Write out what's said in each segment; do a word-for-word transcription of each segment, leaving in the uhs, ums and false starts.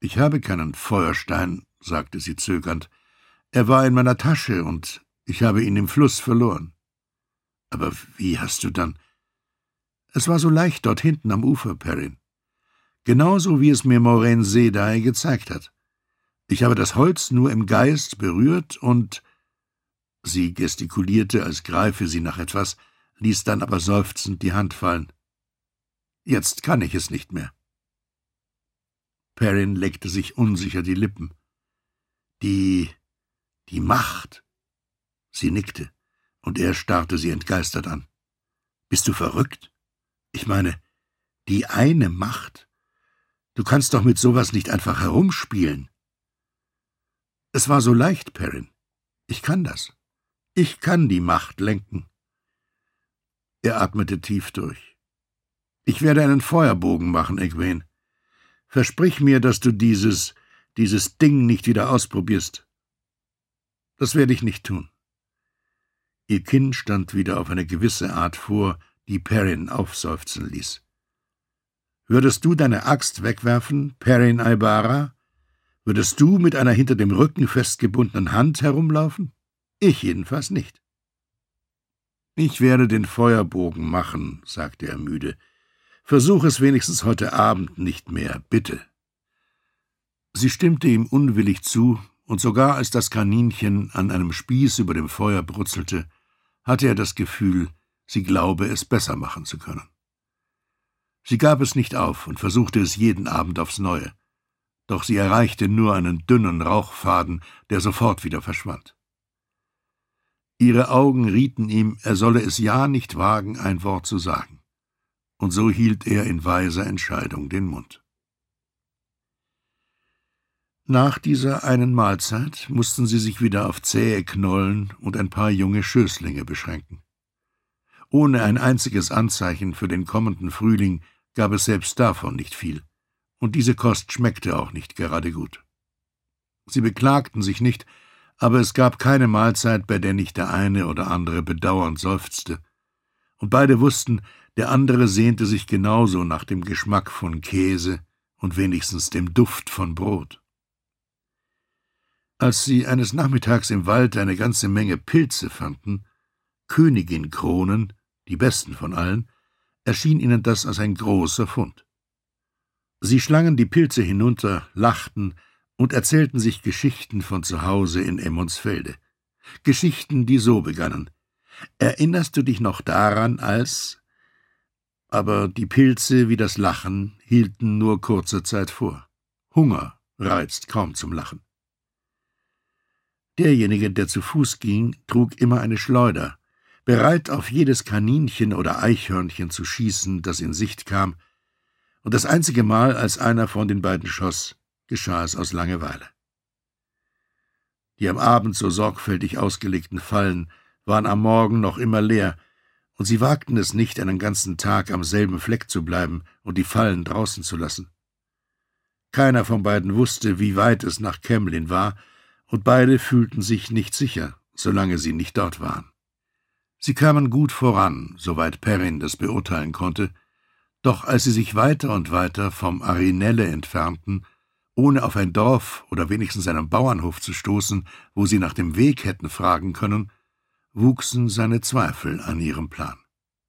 »Ich habe keinen Feuerstein«, sagte sie zögernd. »Er war in meiner Tasche, und ich habe ihn im Fluss verloren.« »Aber wie hast du dann?« »Es war so leicht dort hinten am Ufer, Perrin. Genauso, wie es mir Moraine Sedai gezeigt hat. Ich habe das Holz nur im Geist berührt und...« Sie gestikulierte, als greife sie nach etwas, ließ dann aber seufzend die Hand fallen. »Jetzt kann ich es nicht mehr.« Perrin leckte sich unsicher die Lippen. »Die... die Macht?« Sie nickte, und er starrte sie entgeistert an. »Bist du verrückt? Ich meine, die eine Macht? Du kannst doch mit sowas nicht einfach herumspielen.« »Es war so leicht, Perrin. Ich kann das. Ich kann die Macht lenken.« Er atmete tief durch. »Ich werde einen Feuerbogen machen, Egwene. Versprich mir, dass du dieses, dieses Ding nicht wieder ausprobierst.« »Das werde ich nicht tun.« Ihr Kinn stand wieder auf eine gewisse Art vor, die Perrin aufseufzen ließ. »Würdest du deine Axt wegwerfen, Perrin Aybara? Würdest du mit einer hinter dem Rücken festgebundenen Hand herumlaufen? Ich jedenfalls nicht.« »Ich werde den Feuerbogen machen«, sagte er müde. »Versuch es wenigstens heute Abend nicht mehr, bitte.« Sie stimmte ihm unwillig zu, und sogar als das Kaninchen an einem Spieß über dem Feuer brutzelte, hatte er das Gefühl, sie glaube, es besser machen zu können. Sie gab es nicht auf und versuchte es jeden Abend aufs Neue, doch sie erreichte nur einen dünnen Rauchfaden, der sofort wieder verschwand. Ihre Augen rieten ihm, er solle es ja nicht wagen, ein Wort zu sagen, und so hielt er in weiser Entscheidung den Mund. Nach dieser einen Mahlzeit mussten sie sich wieder auf zähe Knollen und ein paar junge Schößlinge beschränken. Ohne ein einziges Anzeichen für den kommenden Frühling gab es selbst davon nicht viel, und diese Kost schmeckte auch nicht gerade gut. Sie beklagten sich nicht, aber es gab keine Mahlzeit, bei der nicht der eine oder andere bedauernd seufzte, und beide wussten, der andere sehnte sich genauso nach dem Geschmack von Käse und wenigstens dem Duft von Brot. Als sie eines Nachmittags im Wald eine ganze Menge Pilze fanden, Königinkronen, die besten von allen, erschien ihnen das als ein großer Fund. Sie schlangen die Pilze hinunter, lachten und erzählten sich Geschichten von zu Hause in Emmonsfelde. Geschichten, die so begannen: »Erinnerst du dich noch daran, als...« Aber die Pilze wie das Lachen hielten nur kurze Zeit vor. Hunger reizt kaum zum Lachen. Derjenige, der zu Fuß ging, trug immer eine Schleuder, bereit auf jedes Kaninchen oder Eichhörnchen zu schießen, das in Sicht kam, und das einzige Mal, als einer von den beiden schoss, geschah es aus Langeweile. Die am Abend so sorgfältig ausgelegten Fallen waren am Morgen noch immer leer, und sie wagten es nicht, einen ganzen Tag am selben Fleck zu bleiben und die Fallen draußen zu lassen. Keiner von beiden wusste, wie weit es nach Camlin war, und beide fühlten sich nicht sicher, solange sie nicht dort waren. Sie kamen gut voran, soweit Perrin das beurteilen konnte, doch als sie sich weiter und weiter vom Arinelle entfernten, ohne auf ein Dorf oder wenigstens einen Bauernhof zu stoßen, wo sie nach dem Weg hätten fragen können, wuchsen seine Zweifel an ihrem Plan.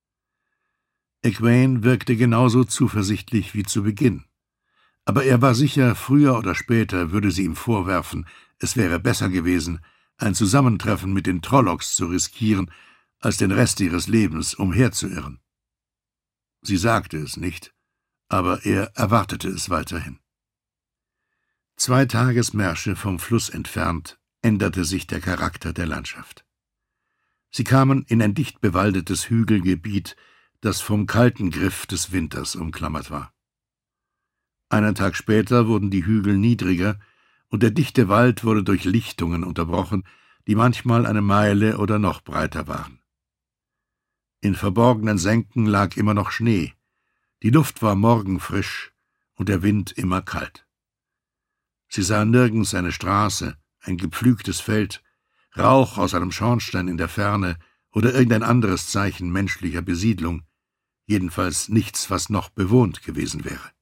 Egwene wirkte genauso zuversichtlich wie zu Beginn, aber er war sicher, früher oder später würde sie ihm vorwerfen, es wäre besser gewesen, ein Zusammentreffen mit den Trollocs zu riskieren, als den Rest ihres Lebens umherzuirren. Sie sagte es nicht, aber er erwartete es weiterhin. Zwei Tagesmärsche vom Fluss entfernt änderte sich der Charakter der Landschaft. Sie kamen in ein dicht bewaldetes Hügelgebiet, das vom kalten Griff des Winters umklammert war. Einen Tag später wurden die Hügel niedriger, und der dichte Wald wurde durch Lichtungen unterbrochen, die manchmal eine Meile oder noch breiter waren. In verborgenen Senken lag immer noch Schnee, die Luft war morgenfrisch und der Wind immer kalt. Sie sahen nirgends eine Straße, ein gepflügtes Feld, Rauch aus einem Schornstein in der Ferne oder irgendein anderes Zeichen menschlicher Besiedlung, jedenfalls nichts, was noch bewohnt gewesen wäre.